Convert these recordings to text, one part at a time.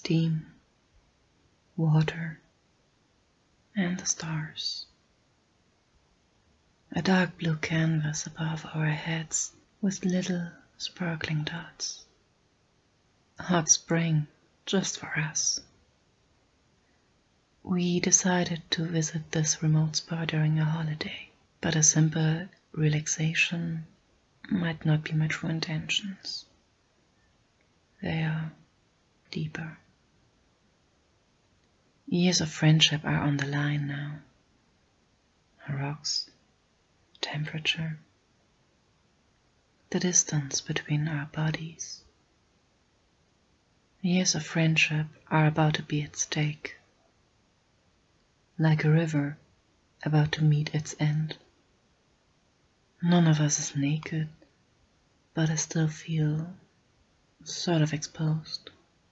steam, water, and the stars. A dark blue canvas above our heads with little sparkling dots. A hot spring just for us. We decided to visit this remote spot during a holiday, but a simple relaxation might not be my true intentions. They are deeper. Years of friendship are on the line now. Rocks, temperature, the distance between our bodies. Years of friendship are about to be at stake. Like a river about to meet its end. None of us is naked, but I still feel sort of exposed.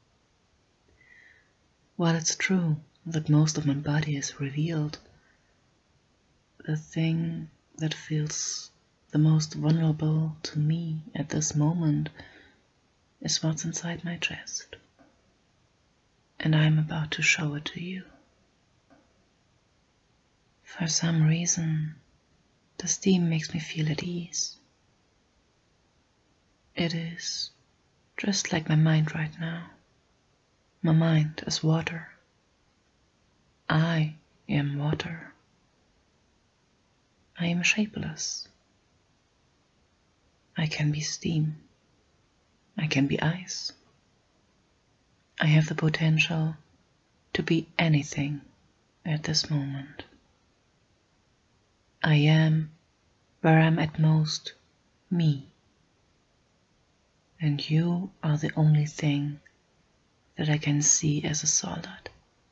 While it's true that most of my body is revealed, the thing that feels the most vulnerable to me at this moment is what's inside my chest. And I'm about to show it to you. For some reason, the steam makes me feel at ease. It is just like my mind right now. My mind is water. I am water. I am shapeless. I can be steam. I can be ice. I have the potential to be anything at this moment. I am where I'm at most me. And you are the only thing that I can see as a solid.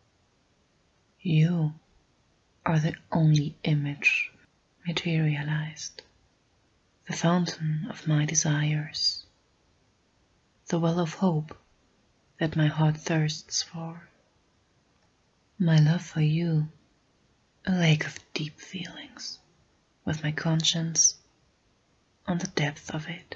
You are the only image materialized, the fountain of my desires, the well of hope that my heart thirsts for. My love for you, a lake of deep feelings, with my conscience on the depth of it.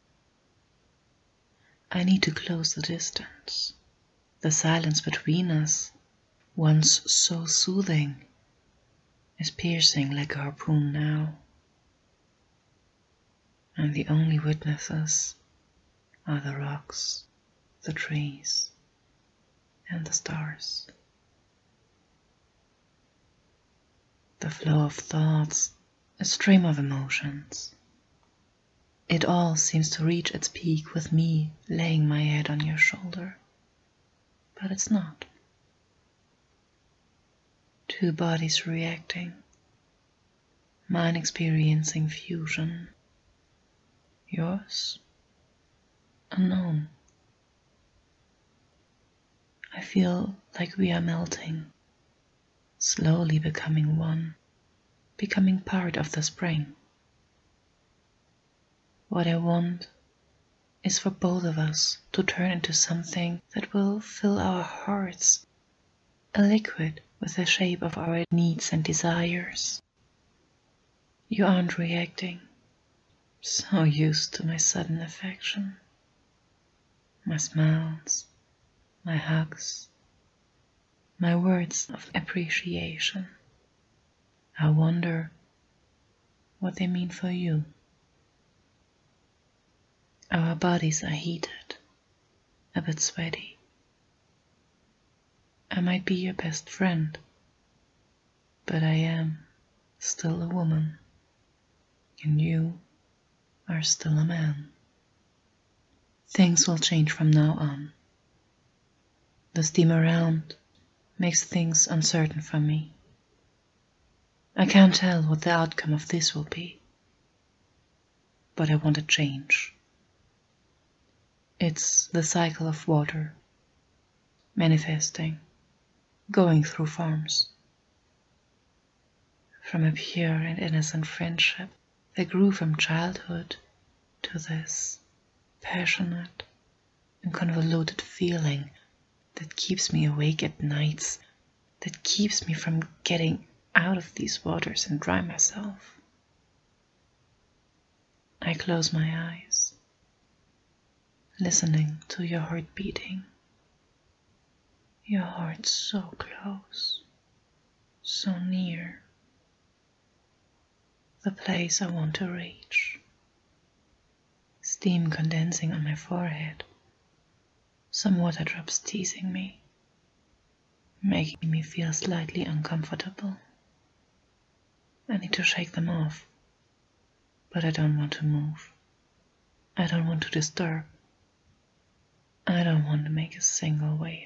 I need to close the distance. The silence between us, once so soothing, is piercing like a harpoon now. And the only witnesses are the rocks, the trees, and the stars. The flow of thoughts, a stream of emotions. It all seems to reach its peak with me laying my head on your shoulder. But it's not. Two bodies reacting. Mine experiencing fusion. Yours? Unknown. I feel like we are melting. Slowly becoming one. Becoming part of the spring. What I want is for both of us to turn into something that will fill our hearts, a liquid with the shape of our needs and desires. You aren't reacting, so used to my sudden affection, my smiles, my hugs, my words of appreciation. I wonder what they mean for you. Our bodies are heated, a bit sweaty. I might be your best friend, but I am still a woman, and you are still a man. Things will change from now on. The steam around makes things uncertain for me. I can't tell what the outcome of this will be, but I want a change. It's the cycle of water, manifesting, going through forms. From a pure and innocent friendship that grew from childhood to this passionate and convoluted feeling that keeps me awake at nights, that keeps me from getting out of these waters and dry myself. I close my eyes, listening to your heart beating. Your heart so close, so near, the place I want to reach. Steam condensing on my forehead, some water drops teasing me, making me feel slightly uncomfortable. I need to shake them off, but I don't want to move. I don't want to disturb. I don't want to make a single wave.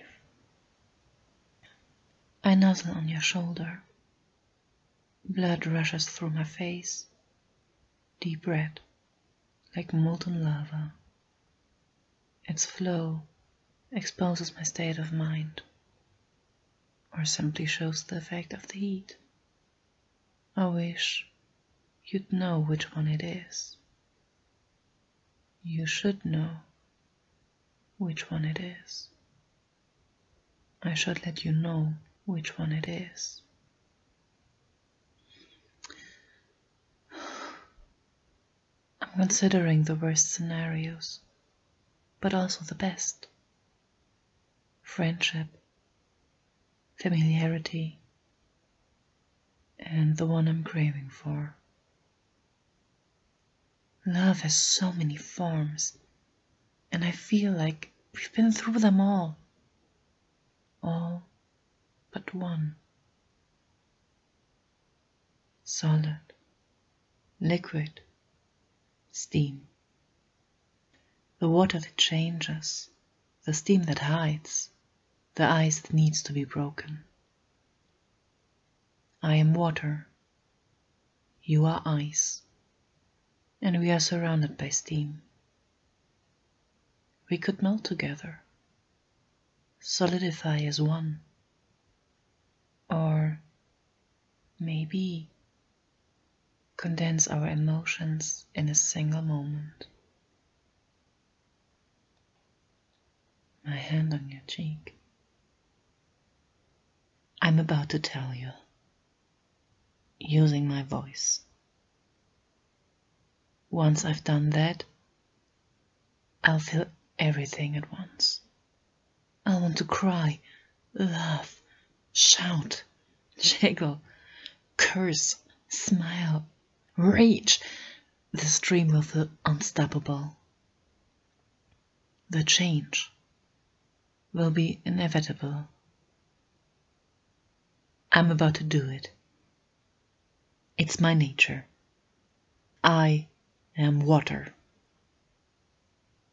I nuzzle on your shoulder. Blood rushes through my face, deep red, like molten lava. Its flow exposes my state of mind, or simply shows the effect of the heat. I wish you'd know which one it is. You should know which one it is. I should let you know which one it is. I'm considering the worst scenarios, but also the best. Friendship, familiarity, and the one I'm craving for. Love has so many forms, and I feel like we've been through them all. All but one. Solid, liquid, steam. The water that changes, the steam that hides, the ice that needs to be broken. I am water, you are ice, and we are surrounded by steam. We could melt together, solidify as one, or maybe condense our emotions in a single moment. My hand on your cheek. I'm about to tell you, using my voice. Once I've done that, I'll feel everything at once. I'll want to cry, laugh, shout, jiggle, curse, smile, rage. The stream will feel unstoppable. The change will be inevitable. I'm about to do it. It's my nature. I am water.